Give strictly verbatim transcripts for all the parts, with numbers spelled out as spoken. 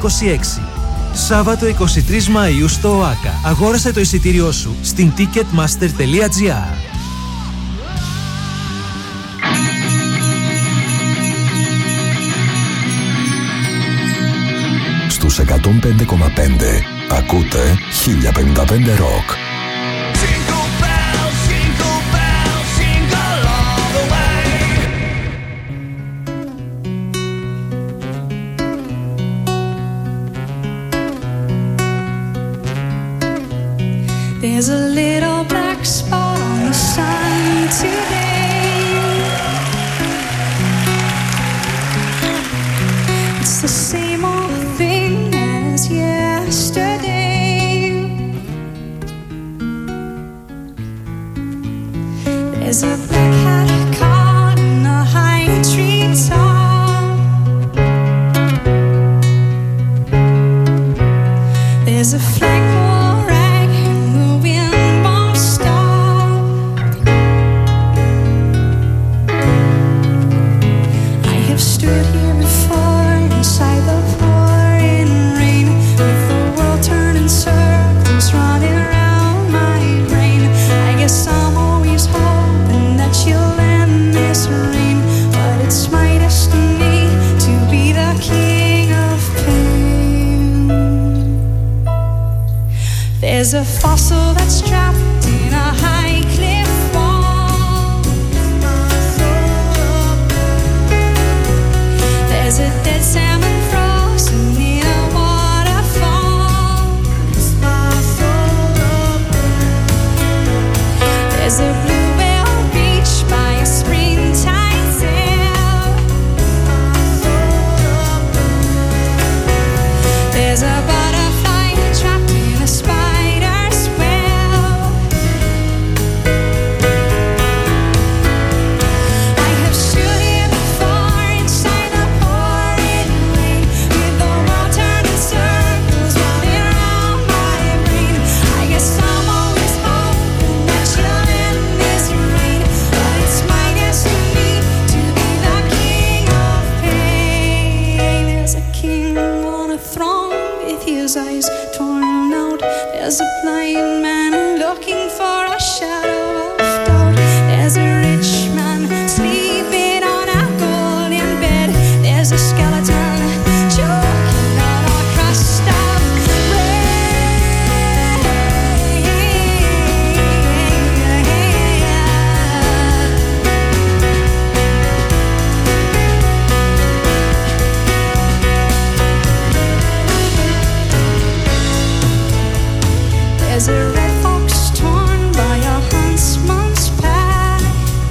είκοσι έξι. Σάββατο είκοσι τρεις Μαΐου στο ΟΑΚΑ. Αγόρασε το εισιτήριό σου στην ticketmaster τελεία gr. Στους εκατόν πέντε κόμμα πέντε ακούτε χίλια πενήντα πέντε Rock. There's a little black spot on the sun today. It's the same old thing as yesterday. There's a black hat caught in a high tree top. There's a flag There's a fossil that's trapped in a high cliff wall. There's a dead salmon frozen in a waterfall. There's a blue whale beach by a springtime sail. There's a butterfly trapped in a spider. Eyes torn out. There's a blind man looking for a shadow of doubt. There's a rich man sleeping on a golden bed. There's a skeleton choking on a crust of bread. There's a red fox torn by a huntsman's pack.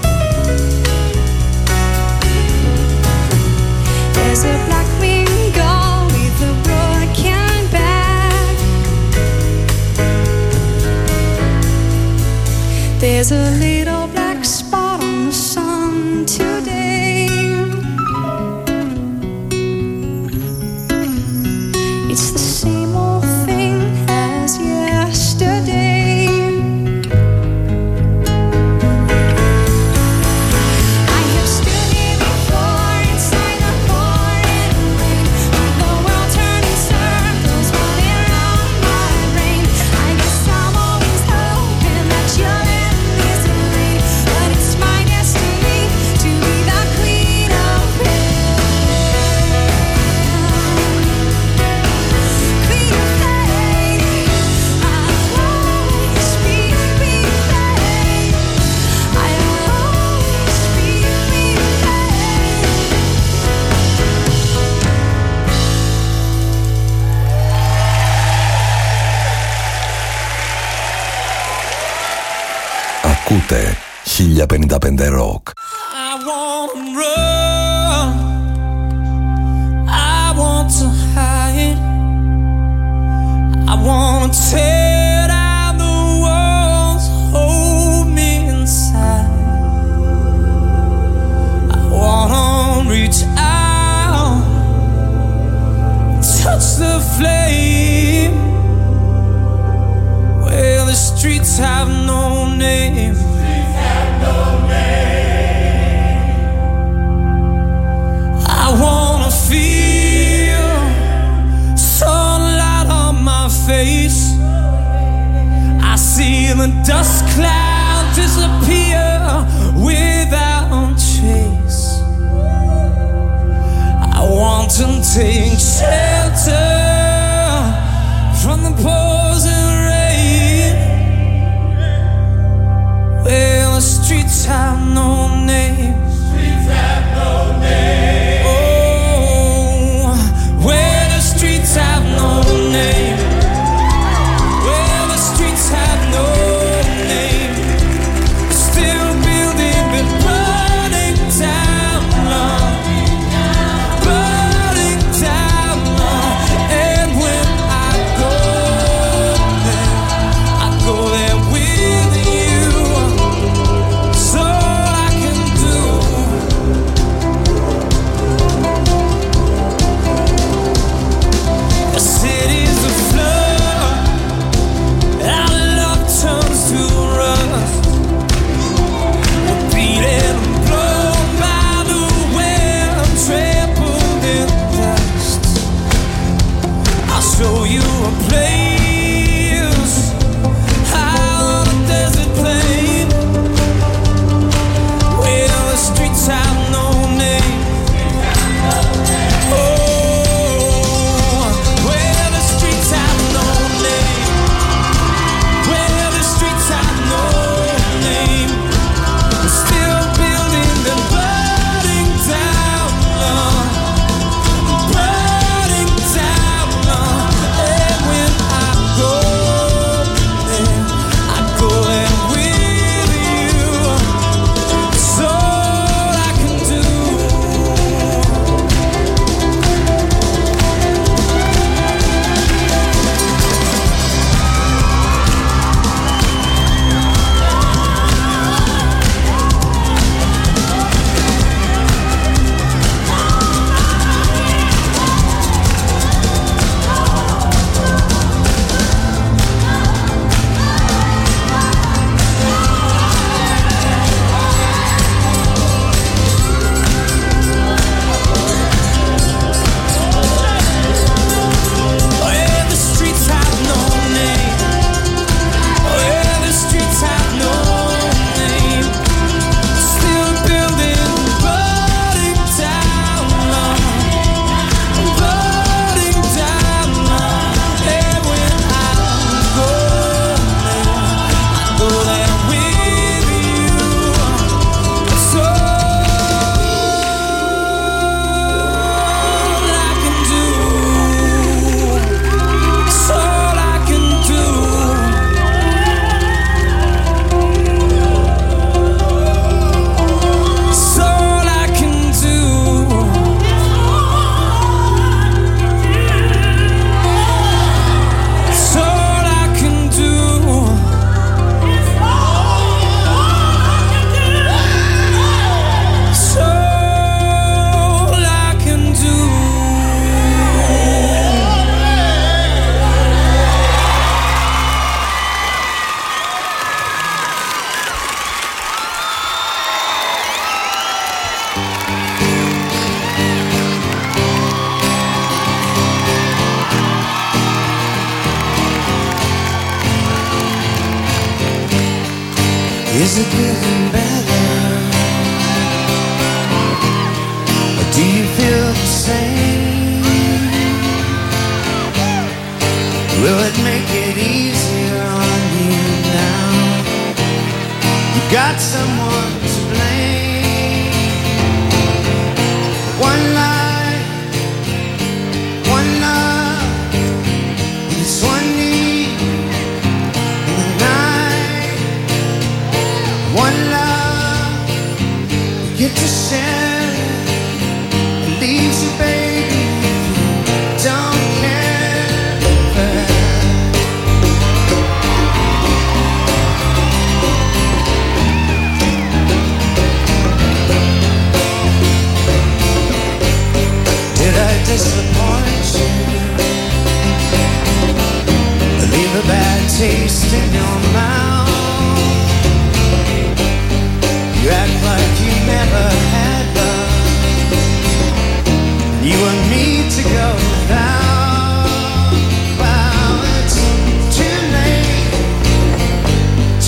There's a black-winged gull with a broken back. There's a little black spot on the sun today. It's the same old thing as yesterday. I have stood here before inside the pouring rain, with the world turning circles running around my brain. I guess I'm always hoping that you'll end this rain, but it's my destiny to be the queen of pain. Queen of pain. I'll always be queen of pain. I'll always be queen of pain. Ακούτε χίλια πενήντα πέντε Rock. I wanna run, I want to hide, I wanna tear down the walls, hold me inside. I wanna reach out, touch the flame, where the streets have no name. I wanna feel the dust cloud disappear without chase. I want to take shelter from the pouring rain, where the streets have no name. Streets have no name. Oh, where the streets have no name. Where the streets have no name. Still building but burning down, Lord. Burning down, Lord. And when I go there, I go there with you. So I can do. The city's a flood. Our love turns to rust. We're beaten and blown by the wind, trampled in dust. I'll show you a place out on a desert plain, where the streets have no name. Oh, where the streets have no name. Where the streets have no name. We're still building and burning down, Lord. Burning down, Lord. And when I go there, I go there with you. It's all I can do. Where the streets have no name. Where the streets have no name. Still building, burning down, Lord. Burning down, Lord. And when I go there, I go there with you. It's all I can do. It's all I can do. It's all I can do. It's all I can do. It's all I can do. Is it getting better? Or do you feel the same? Will it make it easier on you now? You got someone to blame. One life, one love, this one need in the night. One love, you get to share it. It leaves you, baby, if you don't care for it. Did I disappoint you? Leave a bad taste in your mouth? You act like you never had love. You want me to go without. Well, it's too late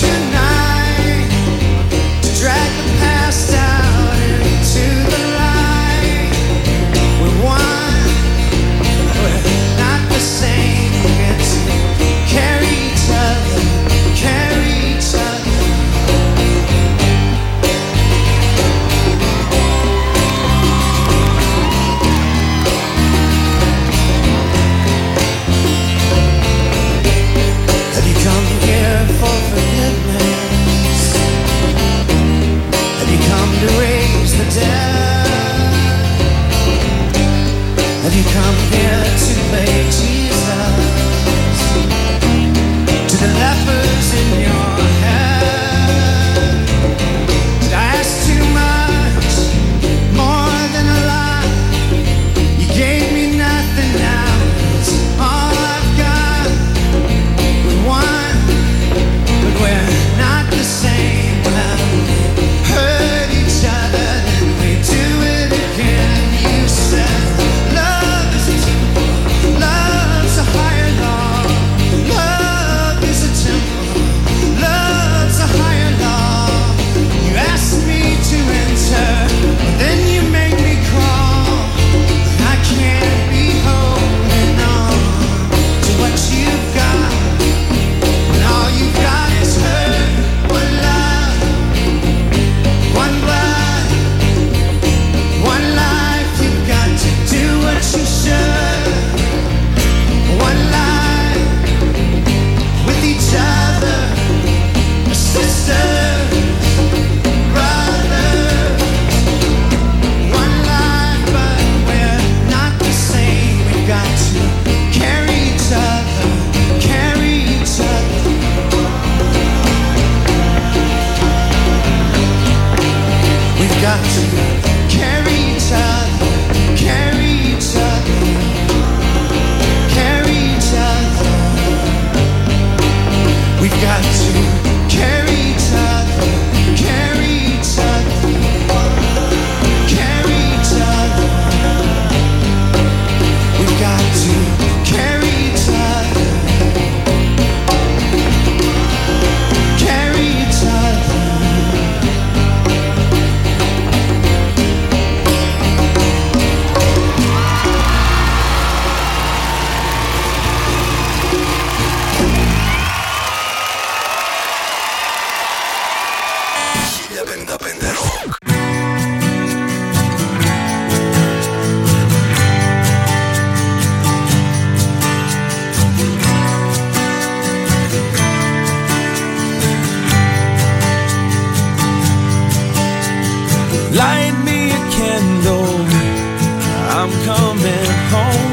Light me a candle, I'm coming home.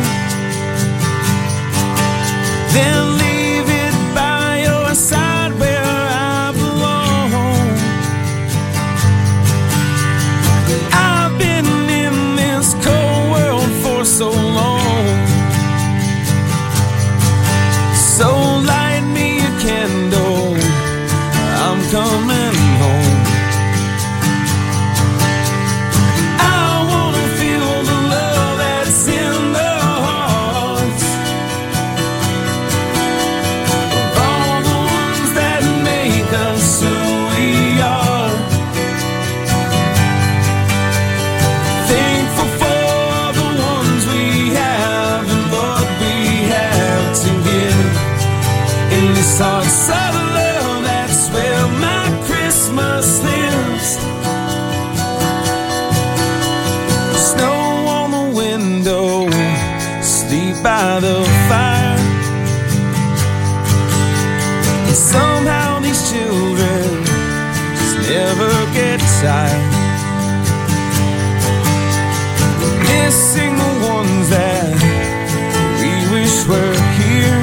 Then leave it by your side where I belong. I've been in this cold world for so long. So light me a candle, I'm coming home. I wanna feel the love that's in the hearts of all the ones that make us who we are. Thankful for the ones we have and what we have to give. In this heart's of love, that's where my Christmas lives. Snow on the window, sleep by the fire. And somehow these children just never get tired. Missing the ones that we wish were here.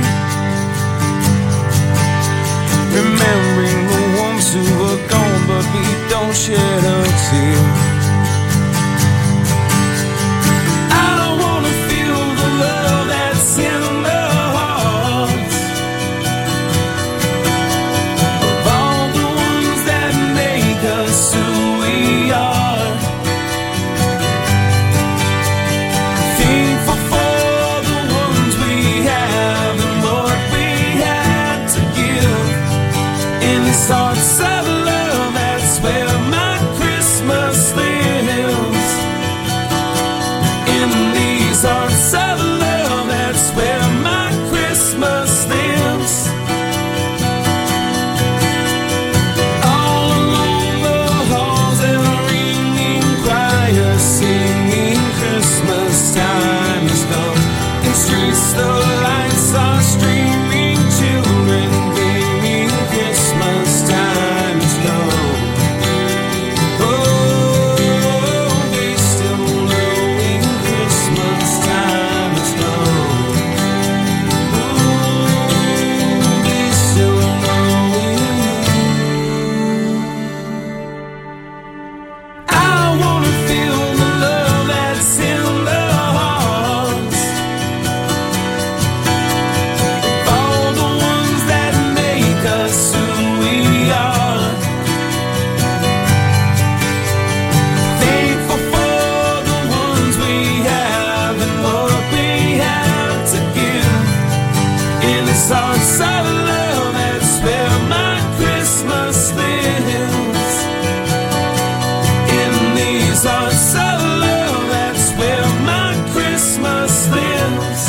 Remembering the ones who were gone, but we don't shed a tear. I wanna feel the love that's in the hearts of all the ones that make us who we are. Thankful for the ones we have and what we had to give. In this heart's of love, that's where my Christmas lives. In these hearts of love, that's where my Christmas lives. All along the halls and ringing choirs singing Christmas time has come. In streets the lights are streaming, children gleaming, Christmas time has come. Oh, we still knowing Christmas time has come. Oh, we still knowing. I wanna feel the love that's in the hearts of all the ones that make us who we are. Thankful for the ones we have and what we have to give. In this heart's of love, that's where my Christmas lives. In these hearts of love, that's where my Christmas lives.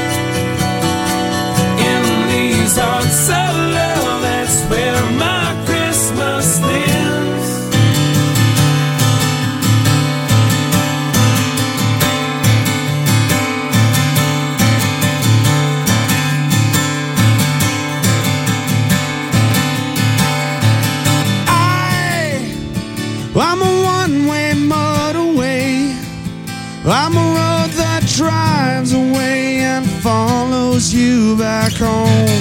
In these hearts of love, that's where my Christmas lives. I, I'm a one-way motorway. I'm a road that drives away and follows you back home.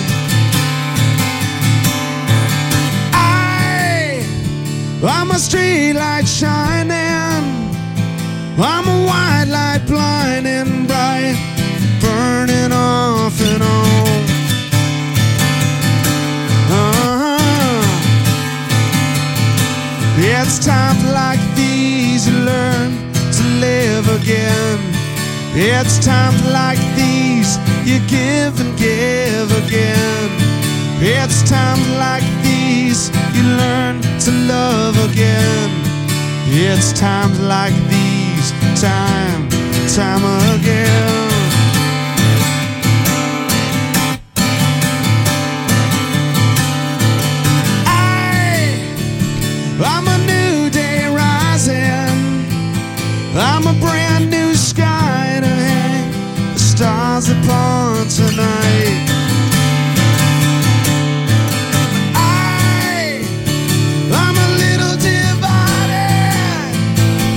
I, I'm a street light shining. I'm a white light blinding bright, burning off and on. Uh-huh. It's times like these you learn to live again. It's times like these you give and give again. It's times like these you learn to love again. It's times like these, time, time again. I, I'm a new day rising. I'm a brand new sky to hang the stars upon tonight. I, I'm a little divided.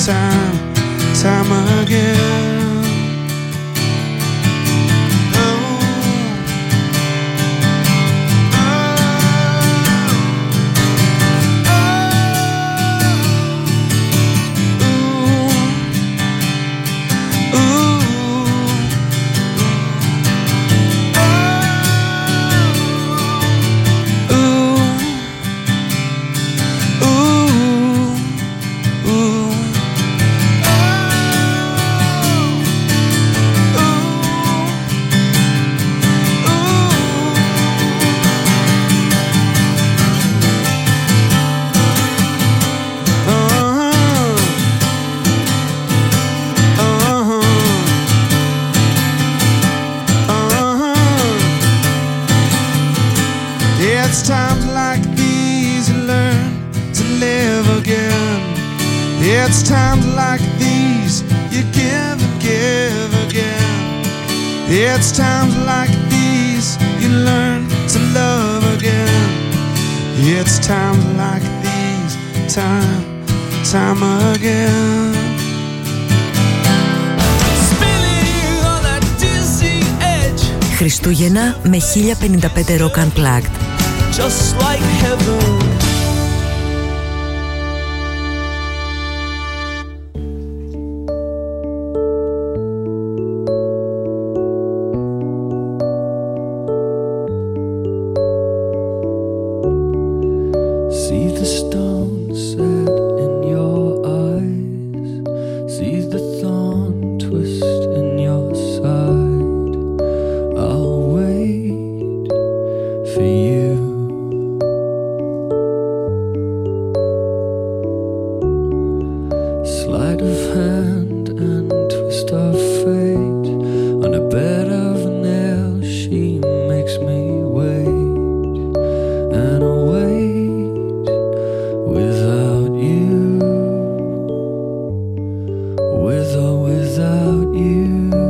time, time again. It's times like these you learn to live again. It's times like these you give and give again. It's times like these you learn to love again. It's times like these, time, time again. Χριστούγεννα με χίλια πενήντα πέντε Rock Unplugged. Just like heaven. See the stone set in your eyes. See the thorn twist in your side. I'll wait for you. Sleight of hand and twist of fate. On a bed of nails she makes me wait. And I'll wait without you. With or without you.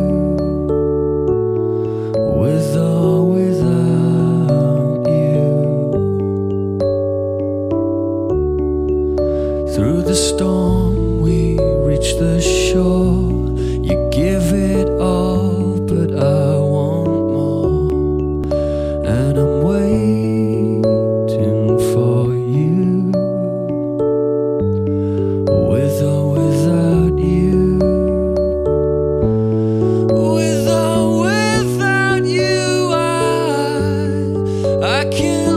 With or without you. Through the storm we reach the shore. You give it all, but I want more. And I'm waiting for you. With or without you. With or without you, I, I can't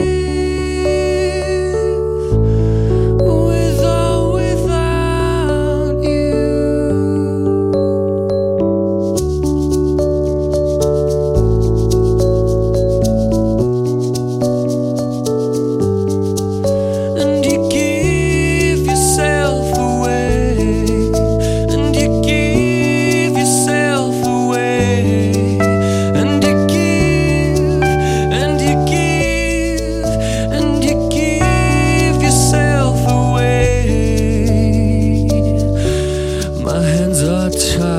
live. With or without you. And you give yourself away. And you give yourself away. And you give, and you give, and you give yourself away. My hands are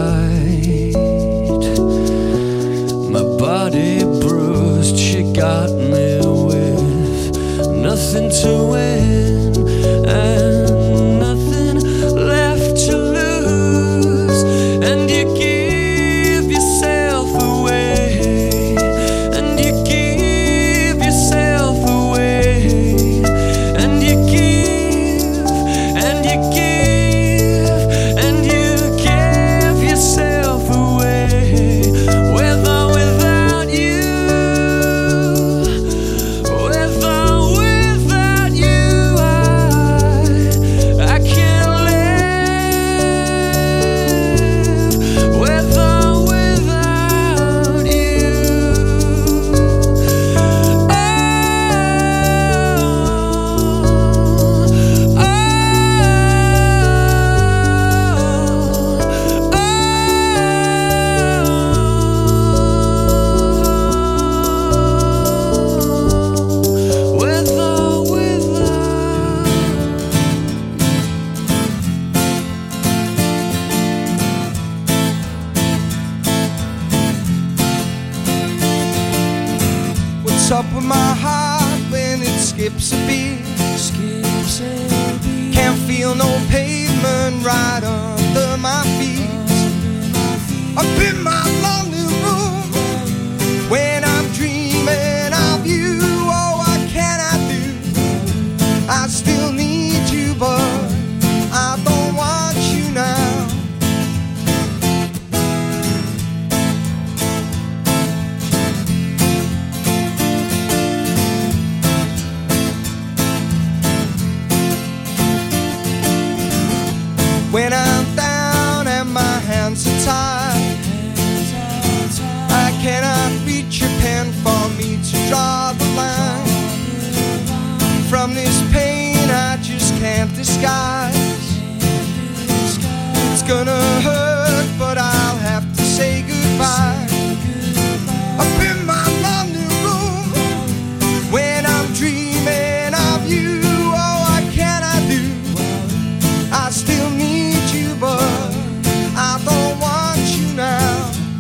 tied, my body bruised. She got me with nothing to win and nothing left to lose. And you give yourself away. And you give yourself away. And you give, and you give, and you give yourself away. With or without you. With or without you, I, I can't live. With or without you. Oh, oh, with or without. What's up with my heart when it skips a beat? Skips a beat. Can't I feel no pavement right under my feet. Up in my lonely room, when I'm dreaming of you, oh, what can I do? I still need you, but I don't want you now. When I'm down and my hands are tied, I cannot reach your pen for me to draw the line. From this pain I just can't disguise. It's gonna hurt, but I'll have to say goodbye. Up in my lonely room, when I'm dreaming of you, oh, what can I do? I still need you, but I don't want you now.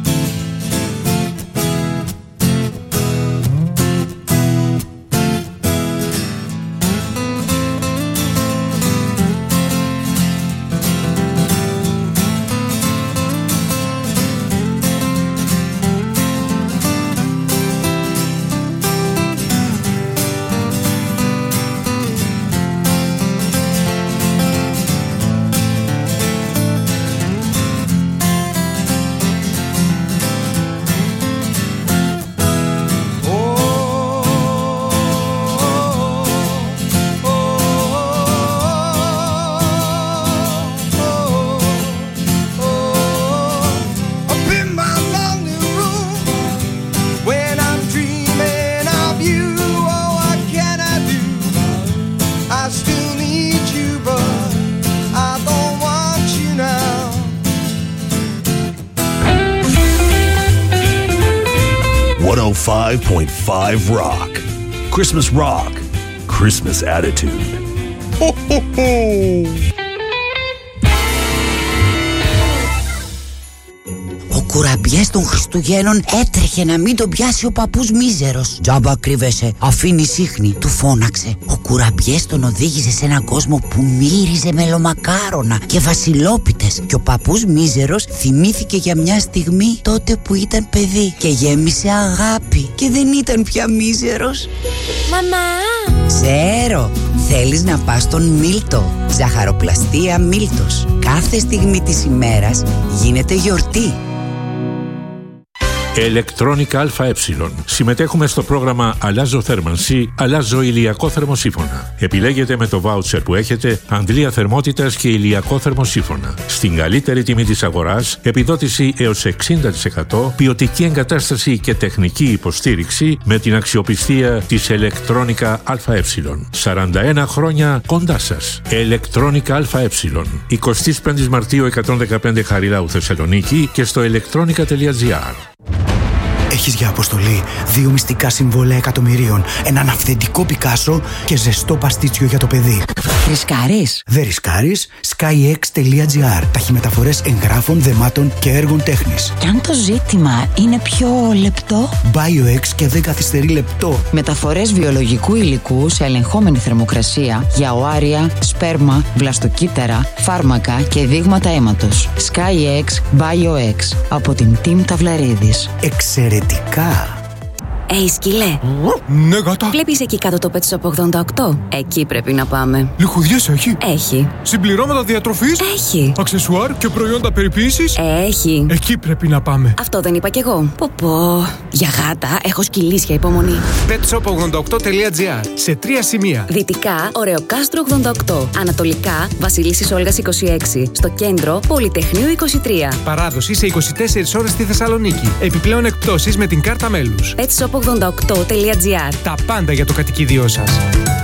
one oh five point five Rock. Christmas rock. Christmas attitude. Ho, ho, ho. Ο κουραμπιές των Χριστουγέννων έτρεχε να μην τον πιάσει ο παππούς μίζερος. «Τζάμπα κρύβεσαι, αφήνει ίχνη», του φώναξε. Ο κουραμπιές τον οδήγησε σε έναν κόσμο που μύριζε μελομακάρονα και βασιλόπιτες. Και ο παππούς μίζερος θυμήθηκε για μια στιγμή τότε που ήταν παιδί και γέμισε αγάπη και δεν ήταν πια μίζερος. Μαμά! Ξέρω, θέλεις να πας στον Μίλτο. Ζαχαροπλαστεία Μίλτος. Κάθε στιγμή της ημέρας γίνεται γιορτή. Ηλεκτρόνικα ΑΕ. Συμμετέχουμε στο πρόγραμμα Αλλάζω θέρμανση, αλλάζω ηλιακό θερμοσύφωνα. Επιλέγετε με το βάουτσερ που έχετε αντλία θερμότητας και ηλιακό θερμοσύφωνα. Στην καλύτερη τιμή της αγοράς, επιδότηση έως εξήντα τοις εκατό, ποιοτική εγκατάσταση και τεχνική υποστήριξη με την αξιοπιστία της Ηλεκτρόνικα ΑΕ. σαράντα ένα χρόνια κοντά σας. Ηλεκτρόνικα ΑΕ. εικοστή πέμπτη Μαρτίου εκατόν δεκαπέντε Χαριλάου Θεσσαλονίκη και στο ηλεκτρόνικα τελεία τζι άρ. Έχεις για αποστολή δύο μυστικά συμβόλαια εκατομμυρίων, έναν αυθεντικό Πικάσο και ζεστό παστίτσιο για το παιδί. Ρισκάρεις? Δεν ρισκάρεις. skyx τελεία τζι άρ. Ταχυμεταφορές εγγράφων, δεμάτων και έργων τέχνης. Κι αν το ζήτημα είναι πιο λεπτό? BioX και δεν καθυστερεί λεπτό. Μεταφορές βιολογικού υλικού σε ελεγχόμενη θερμοκρασία για οάρια, σπέρμα, βλαστοκύτταρα, φάρμακα και δείγματα αίματος. skyx BioX από την Team Ταυλαρίδης. Εξαιρετικά. Ει, σκυλέ. Ναι, γάτα. Βλέπεις εκεί κάτω το Pet Shop ογδόντα οκτώ? Εκεί πρέπει να πάμε. Λιχουδιές έχει. Έχει. Συμπληρώματα διατροφής. Έχει. Αξεσουάρ και προϊόντα περιποίησης. Έχει. Εκεί πρέπει να πάμε. Αυτό δεν είπα κι εγώ. Πω πω. Για γάτα έχω σκυλίσια υπομονή. pet shop ογδόντα οκτώ τελεία τζι άρ. Σε τρία σημεία. Δυτικά, Ωρεοκάστρο ογδόντα οκτώ. Ανατολικά, Βασιλίσσης Όλγας είκοσι έξι. Στο κέντρο, Πολυτεχνείου είκοσι τρία. Παράδοση σε είκοσι τέσσερις ώρες στη Θεσσαλονίκη. Επιπλέον εκπτώσεις με την κάρτα μέλους. pet shop ογδόντα οκτώ τελεία τζι άρ. Τα πάντα για το κατοικίδιό σας.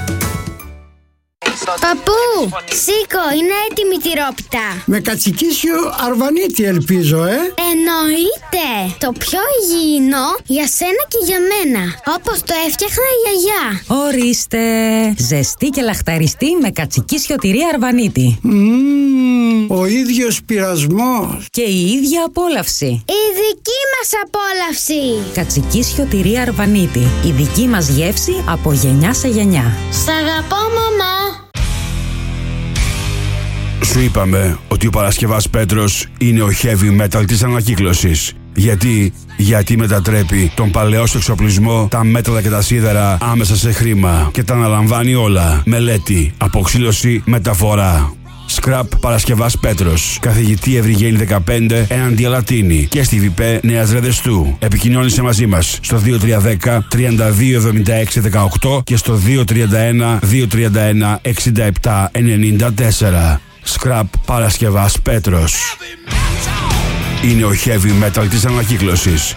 Παππού, σήκω, είναι έτοιμη η τυρόπιτα. Με κατσικίσιο αρβανίτη ελπίζω, ε. Εννοείται. Το πιο υγιεινό για σένα και για μένα. Όπως το έφτιαχνα η γιαγιά. Ορίστε. Ζεστή και λαχταριστή με κατσικίσιο τυρί αρβανίτη. Mm, ο ίδιος πειρασμός. Και η ίδια απόλαυση. Η δική μας απόλαυση. Κατσικίσιο τυρί αρβανίτη. Η δική μας γεύση από γενιά σε γενιά. Σ' αγαπώ, μαμά. Σου είπαμε ότι ο Παρασκευάς Πέτρος είναι ο heavy metal της ανακύκλωσης. Γιατί, γιατί μετατρέπει τον παλαιό σου εξοπλισμό, τα μέταλλα και τα σίδερα άμεσα σε χρήμα και τα αναλαμβάνει όλα. Μελέτη, αποξήλωση, μεταφορά. Scrap Παρασκευάς Πέτρος. Καθηγητή Ευρυγένη δεκαπέντε έναντι Αλατίνη και στη ΒΙΠΕ Νέας Ρεδεστού. Επικοινώνησε μαζί μας στο δύο τρία ένα μηδέν τρία δύο εβδομήντα έξι δεκαοκτώ και στο δύο τρία ένα δύο τρία ένα εξήντα επτά ενενήντα τέσσερα. Scrap Παρασκευάς Πέτρος. Είναι ο heavy metal της ανακύκλωσης.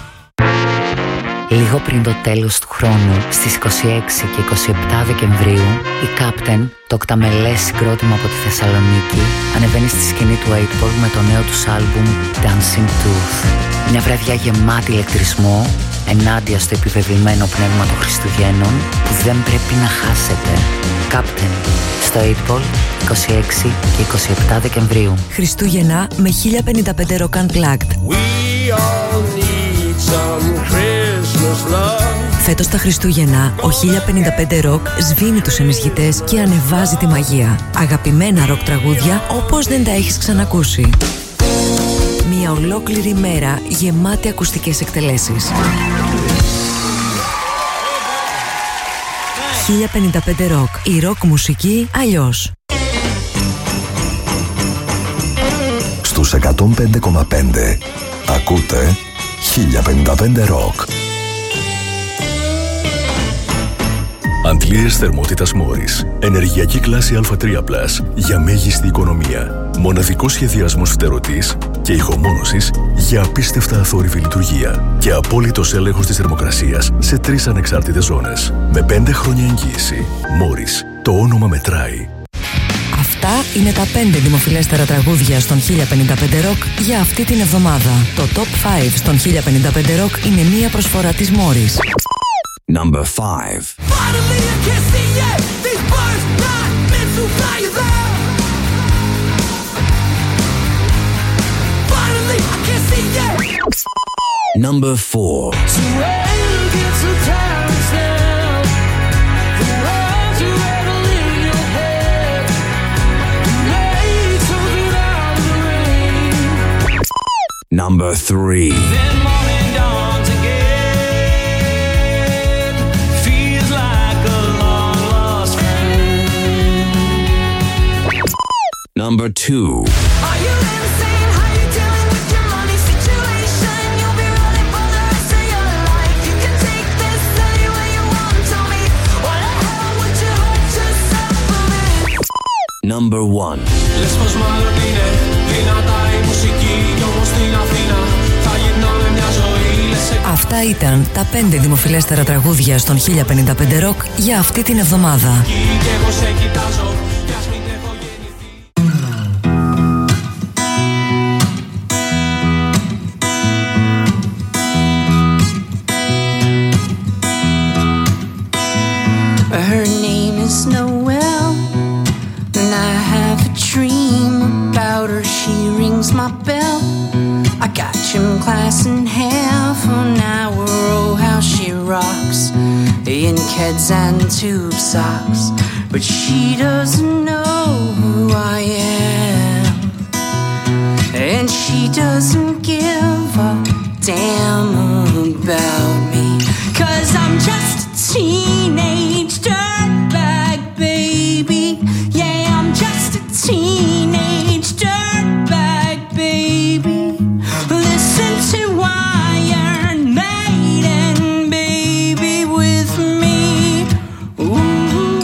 Λίγο πριν το τέλος του χρόνου, στις είκοσι έξι και είκοσι επτά Δεκεμβρίου, η Captain, το οκταμελές συγκρότημα από τη Θεσσαλονίκη, ανεβαίνει στη σκηνή του οκτώ Ball με το νέο τους άλμπουμ Dancing Tooth. Μια βραδιά γεμάτη ηλεκτρισμό, ενάντια στο επιβεβλημένο πνεύμα των Χριστουγέννων, που δεν πρέπει να χάσετε. Captain, στο οκτώ Ball, είκοσι έξι και είκοσι επτά Δεκεμβρίου. Χριστούγεννα με χίλια πενήντα πέντε Rock Unplugged. Φέτος τα Χριστούγεννα, ο χίλια πενήντα πέντε Rock σβήνει τους ενισχυτές και ανεβάζει τη μαγεία. Αγαπημένα ροκ τραγούδια όπως δεν τα έχεις ξανακούσει. Μια ολόκληρη μέρα γεμάτη ακουστικές εκτελέσεις. χίλια πενήντα πέντε Rock. Η ροκ μουσική αλλιώς. Στους εκατόν πέντε κόμμα πέντε ακούτε χίλια πενήντα πέντε Rock. Αντλίες θερμότητας Μόρις. Ενεργειακή κλάση Α τρία πλας για μέγιστη οικονομία. Μοναδικός σχεδιασμός φτερωτής και ηχομόνωσης για απίστευτα αθόρυβη λειτουργία. Και απόλυτος έλεγχος της θερμοκρασίας σε τρεις ανεξάρτητες ζώνες. Με πέντε χρόνια εγγύηση. Μόρις. Το όνομα μετράει. Αυτά είναι τα πέντε δημοφιλέστερα τραγούδια στον χίλια πενήντα πέντε Rock για αυτή την εβδομάδα. Το Top πέντε στον χίλια πενήντα πέντε Rock είναι μία προσφορά της Μόρις. Number five. Number four. Number three. Number two. Are you insane? How you dealing with your money situation? You'll be running for the rest of your life. You can take this any way you want. Tell me, what the hell would you hurt yourself for this? Number one. Λες μάλλον είναι δυνατά η μουσική κι όμως στην Αθήνα θα γυρνάμε μια ζωή. Αυτά ήταν τα πέντε δημοφιλέστερα τραγούδια στον χίλια πενήντα πέντε Rock για αυτή την εβδομάδα. Και εγώ σε κοιτάζω. Her name is Noelle, and I have a dream about her. She rings my bell. I got gym class in half an hour. Oh, how she rocks in Keds and tube socks, but she doesn't know who I am, and she doesn't give a damn about me, 'cause I'm just a teenage dirtbag baby. Yeah, I'm just a teenage dirtbag baby. Listen to Iron Maiden, baby, with me. Ooh.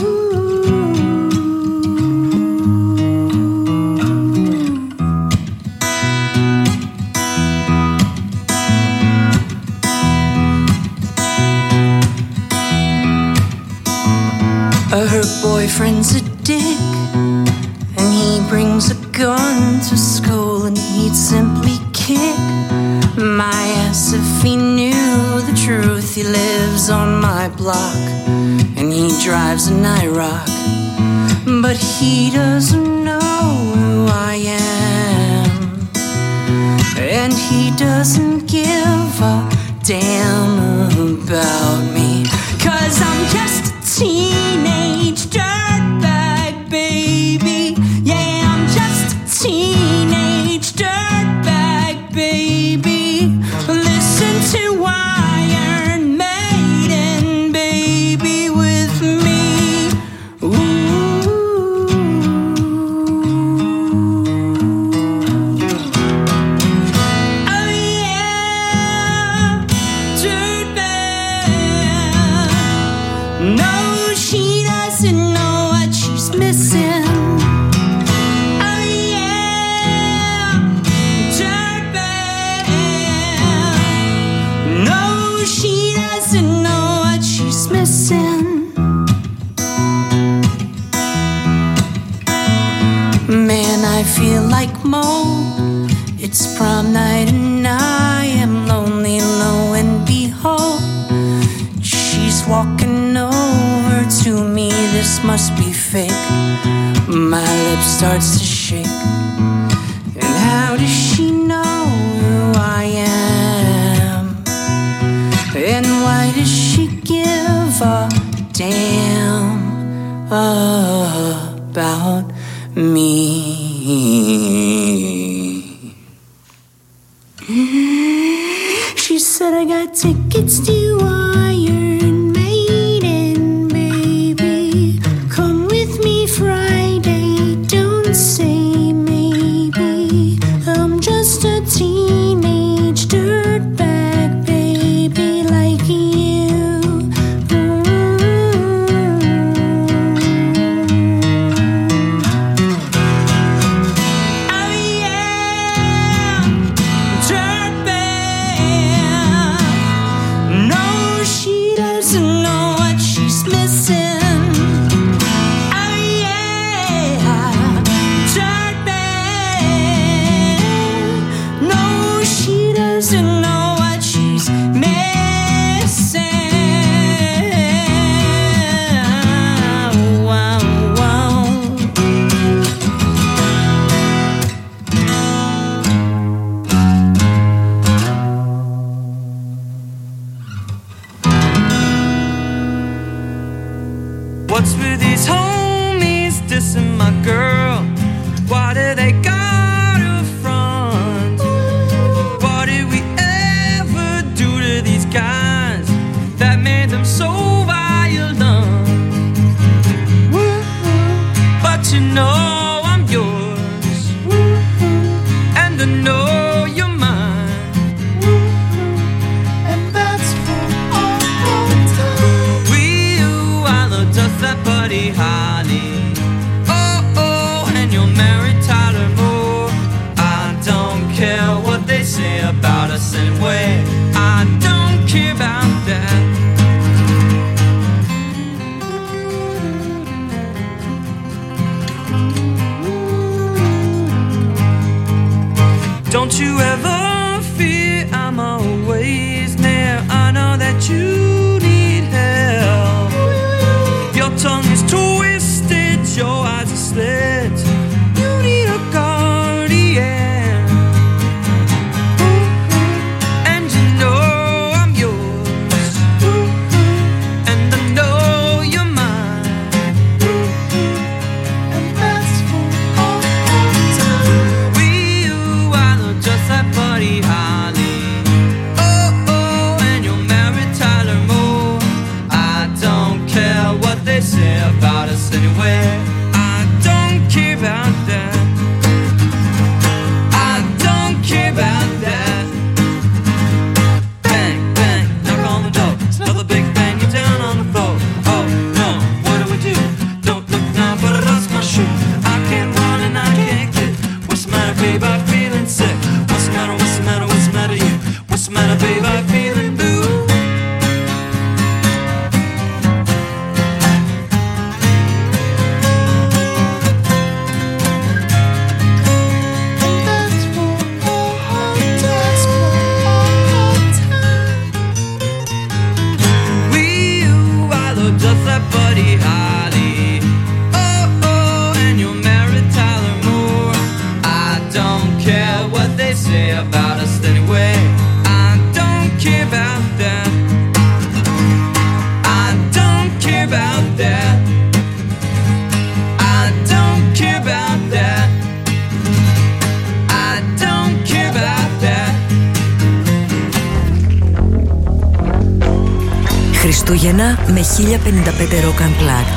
Her boyfriend's a dick, and he brings a gun to school, and he'd simply kick my ass if he knew the truth. He lives on my block, and he drives an IROC, but he doesn't know who I am, and he doesn't give a damn about me, 'cause I'm just a teenage dirtbag baby. Yeah, I'm just she doesn't know what she's missing. Man, I feel like Mo. It's prom night and I am lonely, lo and behold, she's walking over to me. This must be fake. My lips starts to shake. And how does she know who I am? And why does she give a damn about me? She said I got tickets to Iron Maiden, baby. Come with me Friday, don't say maybe. I'm just a teenage dirtbag, baby, like you. Oh yeah, dirtbag. No, she doesn't know what she's missing. Oh yeah, dirtbag. No, she doesn't know what she's missing. Wow, wow. What's with these homies dissing my girl? Why do they gotta front? What did we ever do to these guys that made them so violent? But you know I'm yours, and I know you're mine, and that's for all time. We are the dust that Buddy Holly. Oh, oh, and you're married Tyler Moore. I don't care what they say about us anyway. I don't care about that. Don't you ever fear I'm always near. I know that you need help. Your tongue is twisted, your eyes are slit. You need a guardian. And you know I'm yours, and I know you're mine, and that's for all time. We are just like Buddy Holly. Oh, oh, and you're married Tyler Moore. I don't care what they say about us anyway. I don't care about that. I don't care about that. Bang, bang, knock on the door. Another big bang, you're down on the floor. Oh no, what do we do? Don't look now, but I lost my shoe. I can't run and I can't kick. What's the matter, babe? I'm feeling sick. What's the matter? What's the matter? What's the matter, you? What's the matter, babe? I'm feeling blue. Just like Buddy Holly. Oh, oh, and you're married Tyler Moore. I don't care what they say about us anyway. I don't care about that. I don't care about that. I don't care about that. I don't care about that. Χριστούγεννα με χίλια πενήντα πέντε Rock Unplugged.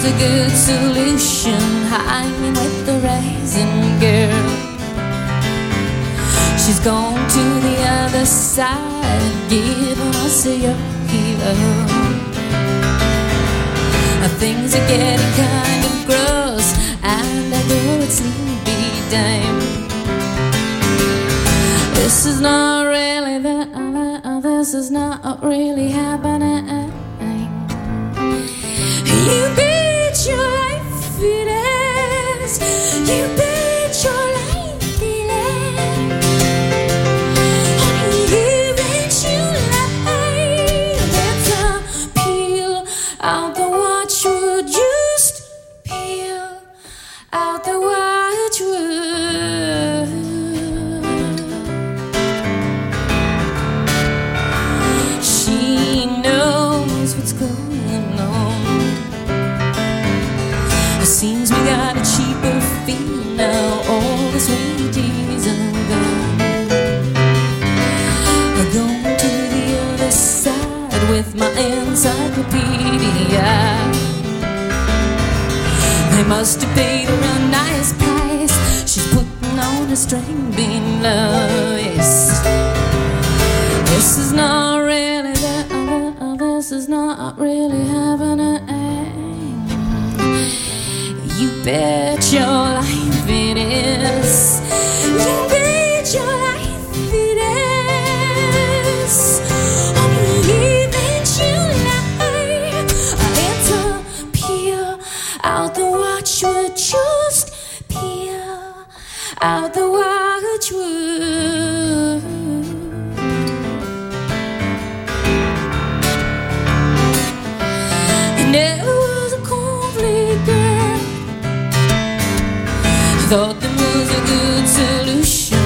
a good solution. Hanging with the rising girl. She's gone to the other side, giving us a hero. Things are getting kind of gross, and I go it's sleepy time. This is not really the uh, this is not really happening. You bet your life it is. You bet your life it is. Honey, you bet your life. Better peel out the watchwood. Just peel out the watchwood. She knows what's going on. It seems we got a cheaper fee now. All the sweeties are gone. I'm going to the other side with my encyclopedia. They must have paid her a nice price. She's putting on a string bean noise. This is not really the other. This is not really happening. You bet your life it is. You bet your life it is. Honey, you bet your life. It's a peel out the watchwood. Just peel out the watchwood. And it was a conflict girl. Thought there was a good solution.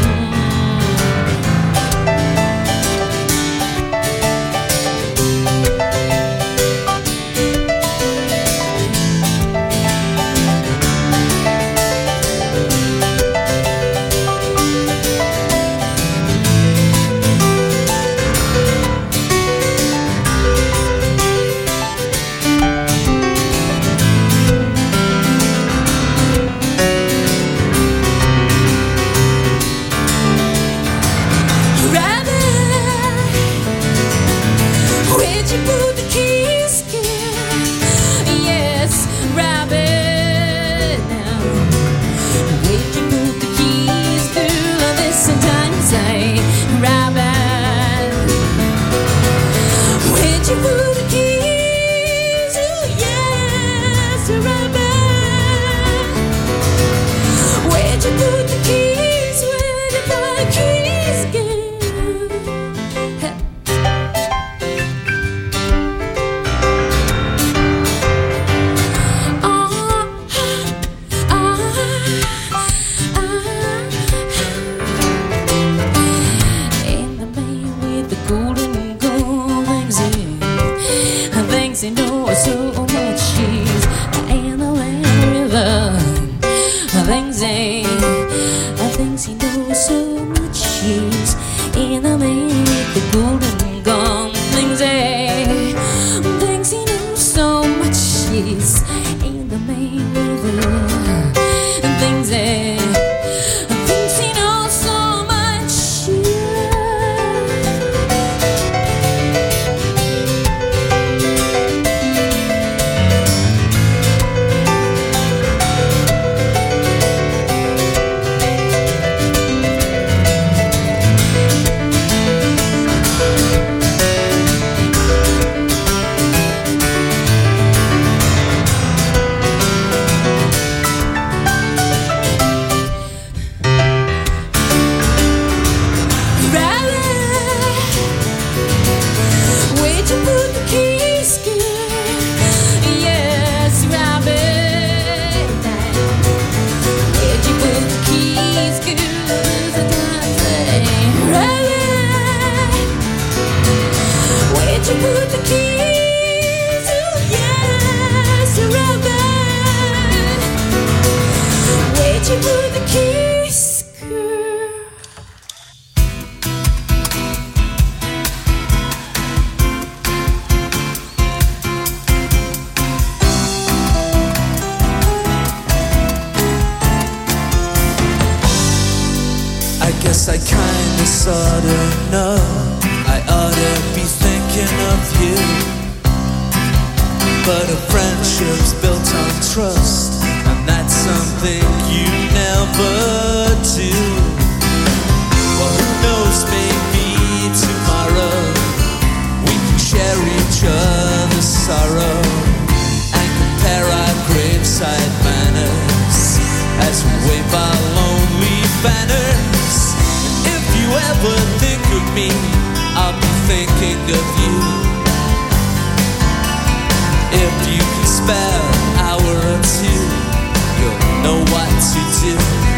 Yes, I kinda sorta know I oughta be thinking of you, but a friendship's built on trust, and that's something you never do. Well, who knows, maybe tomorrow we can share each other's sorrow and compare our graveside manners as we wave our lonely banners. If you ever think of me, I'll be thinking of you. If you can spare an hour or two, you'll know what to do.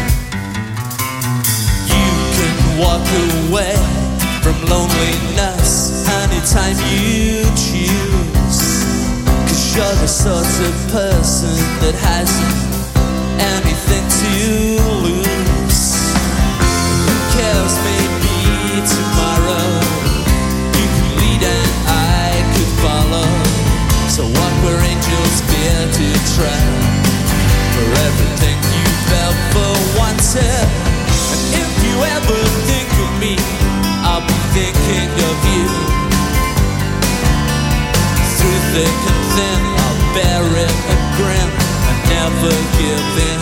You can walk away from loneliness anytime you choose, 'cause you're the sort of person that hasn't anything to lose. Who cares, maybe tomorrow you can lead and I could follow. So what were angels bear to try for everything you've ever wanted? And if you ever think of me, I'll be thinking of you. Through thick and thin, I'll bear it and grin and never give in.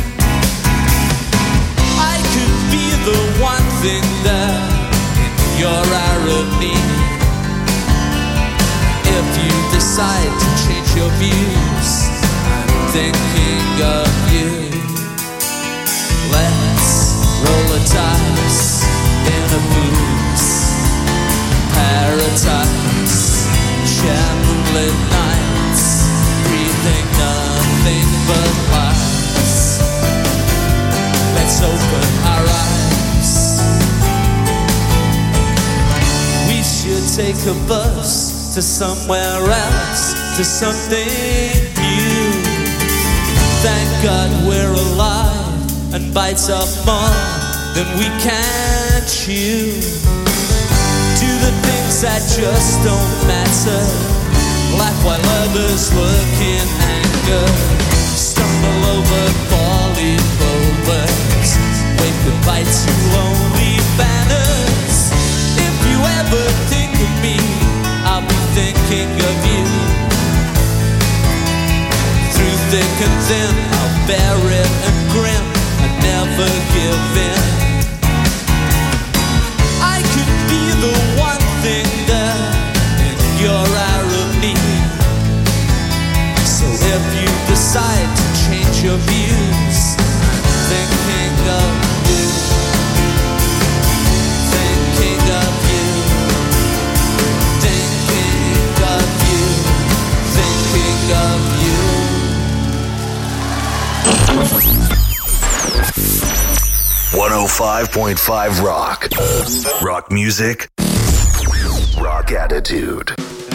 I could be the one thing that in your irony, if you decide to change your views, I'm thinking of you. Let's roll a dice in a booze paradise, share moonlit nights, breathing nothing but lies. Let's open our eyes. We should take a bus to somewhere else, to something new. Thank God we're alive and bites off more than we can chew. Do the things that just don't matter, laugh while others look in anger, stumble over falling boulders, wave goodbye to lonely banners. If you ever think of me, I'll be thinking of you. Through thick and thin, I'll bear it and grin and never give in. I could be the one thing that in your irony. So if you decide to change your views, I'm thinking of you. Thinking of you. Of you. one oh five point five Rock. Rock music. Rock attitude.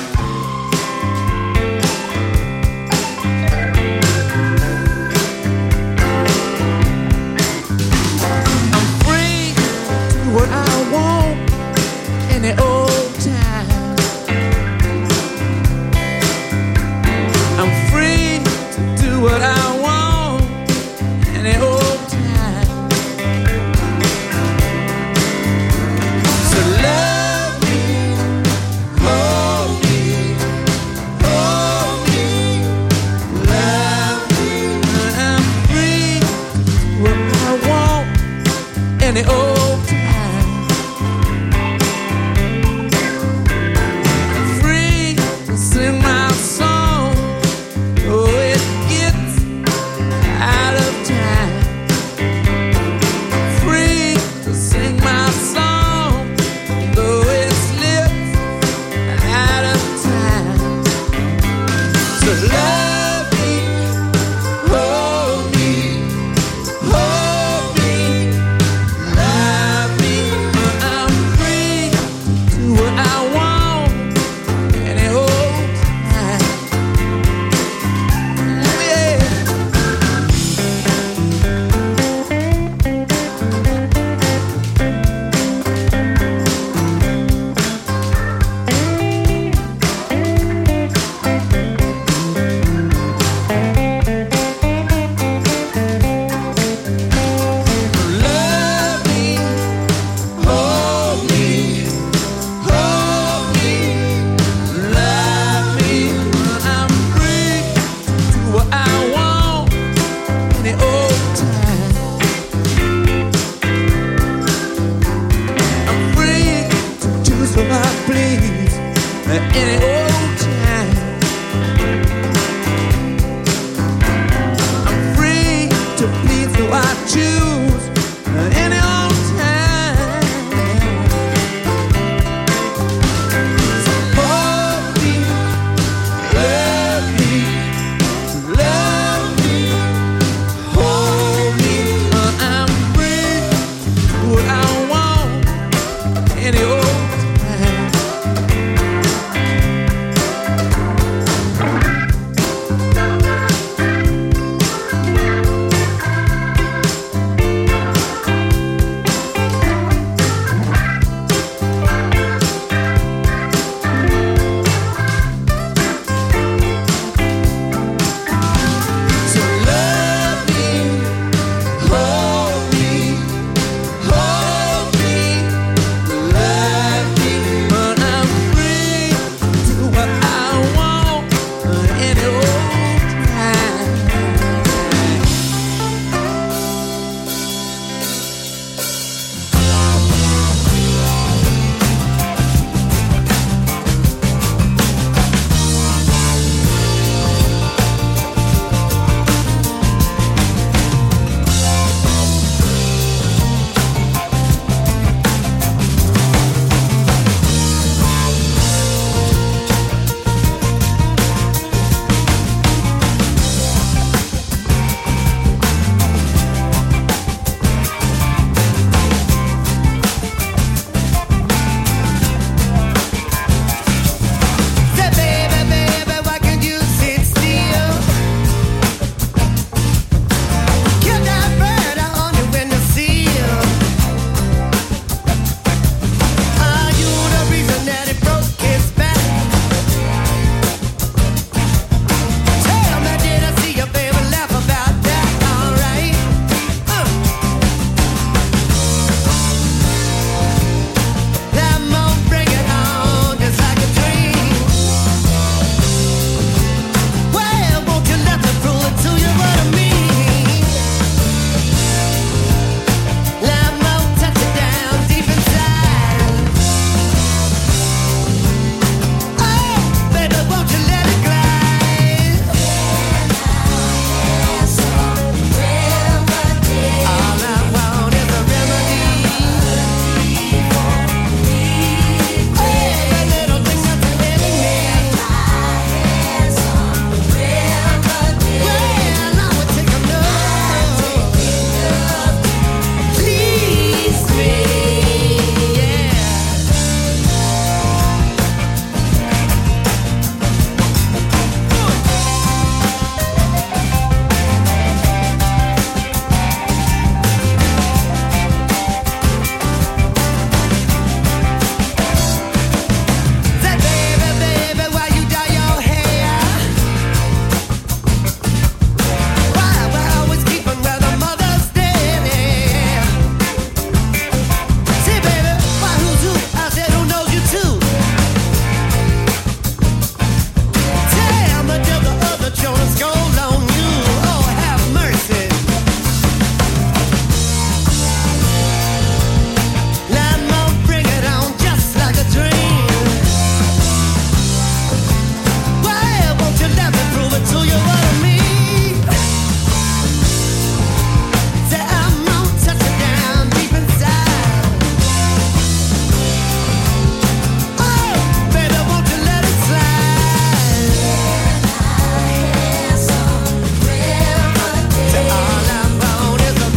I'm free to do what I want any old time. I'm free to do what I want any old time. So love me, hold too